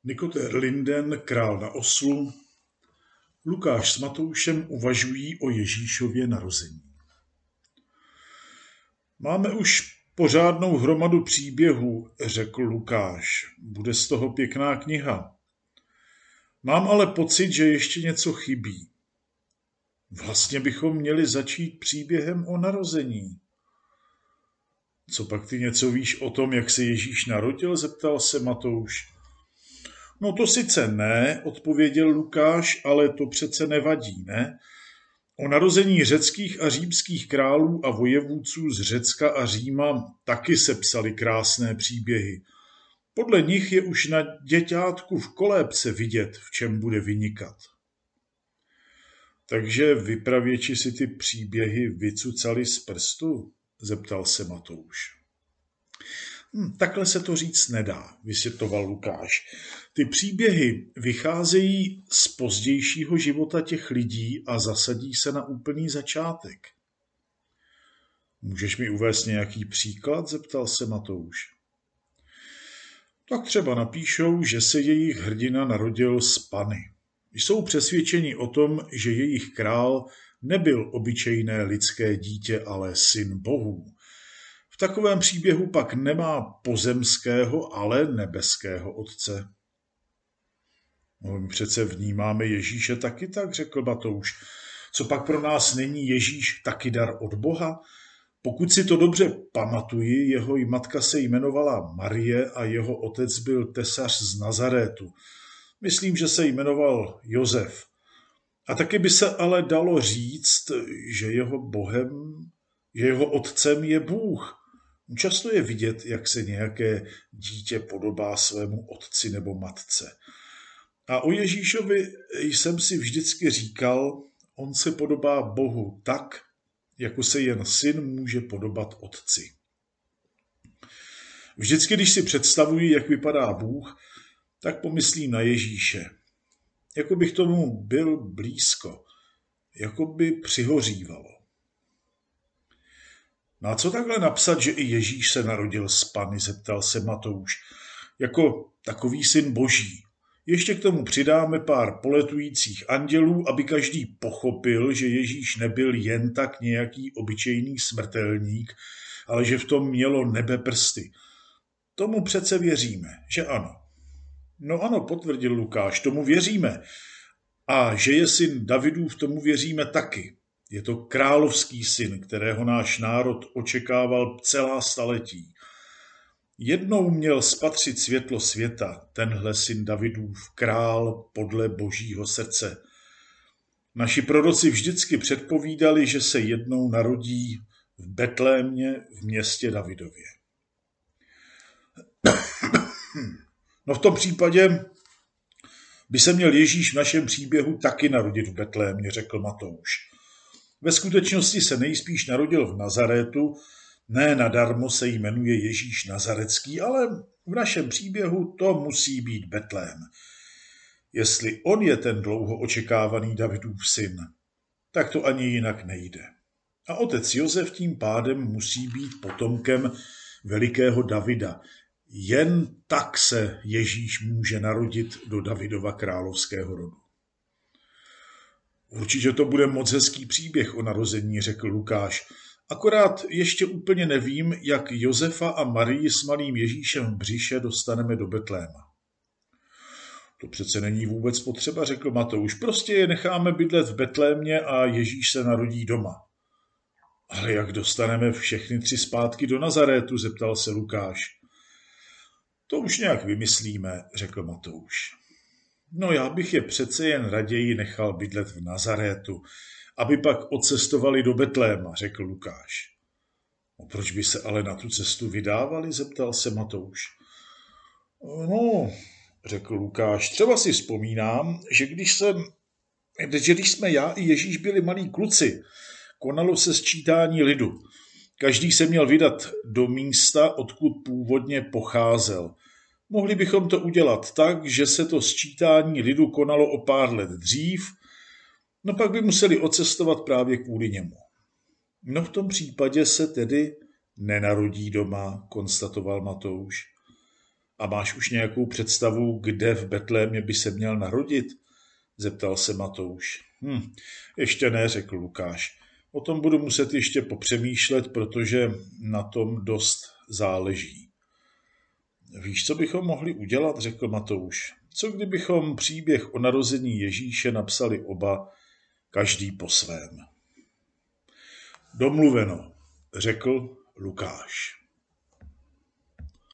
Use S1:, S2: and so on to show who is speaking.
S1: Nikotér Linden, král na oslu, Lukáš s Matoušem uvažují o Ježíšově narození. Máme už pořádnou hromadu příběhů, řekl Lukáš. Bude z toho pěkná kniha. Mám ale pocit, že ještě něco chybí. Vlastně bychom měli začít příběhem o narození. Co pak ty něco víš o tom, jak se Ježíš narodil, zeptal se Matouš. No to sice ne, odpověděl Lukáš, ale to přece nevadí, ne? O narození řeckých a římských králů a vojevůdců z Řecka a Říma taky se psaly krásné příběhy. Podle nich je už na děťátku v kolébce vidět, v čem bude vynikat. Takže vypravěči si ty příběhy vycucali z prstu? Zeptal se Matouš. Takhle se to říct nedá, vysvětloval Lukáš. Ty příběhy vycházejí z pozdějšího života těch lidí a zasadí se na úplný začátek. Můžeš mi uvést nějaký příklad? Zeptal se Matouš. Tak třeba napíšou, že se jejich hrdina narodil z Pany. Jsou přesvědčeni o tom, že jejich král nebyl obyčejné lidské dítě, ale syn bohů. V takovém příběhu pak nemá pozemského, ale nebeského otce. No, my přece vnímáme Ježíše taky tak, řekl Matouš. Co pak pro nás není Ježíš taky dar od Boha? Pokud si to dobře pamatuji, jeho matka se jmenovala Marie a jeho otec byl tesař z Nazarétu. Myslím, že se jmenoval Josef. A taky by se ale dalo říct, že jeho otcem je Bůh. Často je vidět, jak se nějaké dítě podobá svému otci nebo matce. A o Ježíšovi jsem si vždycky říkal, on se podobá Bohu tak, jako se jen syn může podobat otci. Vždycky, když si představuji, jak vypadá Bůh, tak pomyslím na Ježíše. Jako bych tomu byl blízko, jako by přihořívalo. No a co takhle napsat, že i Ježíš se narodil z Pany, zeptal se Matouš, jako takový syn boží. Ještě k tomu přidáme pár poletujících andělů, aby každý pochopil, že Ježíš nebyl jen tak nějaký obyčejný smrtelník, ale že v tom mělo nebe prsty. Tomu přece věříme, že ano? No ano, potvrdil Lukáš, tomu věříme. A že je syn Davidův, tomu věříme taky. Je to královský syn, kterého náš národ očekával celá staletí. Jednou měl spatřit světlo světa, tenhle syn Davidův, král podle božího srdce. Naši proroci vždycky předpovídali, že se jednou narodí v Betlémě v městě Davidově. No v tom případě by se měl Ježíš v našem příběhu taky narodit v Betlémě, řekl Matouš. Ve skutečnosti se nejspíš narodil v Nazarétu, ne nadarmo se jmenuje Ježíš Nazarecký, ale v našem příběhu to musí být Betlém. Jestli on je ten dlouho očekávaný Davidův syn, tak to ani jinak nejde. A otec Josef tím pádem musí být potomkem velikého Davida. Jen tak se Ježíš může narodit do Davidova královského rodu. Určitě to bude moc hezký příběh o narození, řekl Lukáš. Akorát ještě úplně nevím, jak Josefa a Marii s malým Ježíšem v břiše dostaneme do Betléma. To přece není vůbec potřeba, řekl Matouš. Prostě je necháme bydlet v Betlémě a Ježíš se narodí doma. Ale jak dostaneme všechny 3 zpátky do Nazarétu, zeptal se Lukáš. To už nějak vymyslíme, řekl Matouš. No já bych je přece jen raději nechal bydlet v Nazarétu, aby pak odcestovali do Betléma, řekl Lukáš. No, proč by se ale na tu cestu vydávali, zeptal se Matouš. No, řekl Lukáš, třeba si vzpomínám, že když jsme já i Ježíš byli malí kluci, konalo se sčítání lidu. Každý se měl vydat do místa, odkud původně pocházel. Mohli bychom to udělat tak, že se to sčítání lidu konalo o pár let dřív, no pak by museli odcestovat právě kvůli němu. No v tom případě se tedy nenarodí doma, konstatoval Matouš. A máš už nějakou představu, kde v Betlémě by se měl narodit? Zeptal se Matouš. Ještě ne, řekl Lukáš. O tom budu muset ještě popřemýšlet, protože na tom dost záleží. Víš, co bychom mohli udělat, řekl Matouš. Co kdybychom příběh o narození Ježíše napsali oba, každý po svém? Domluveno, řekl Lukáš.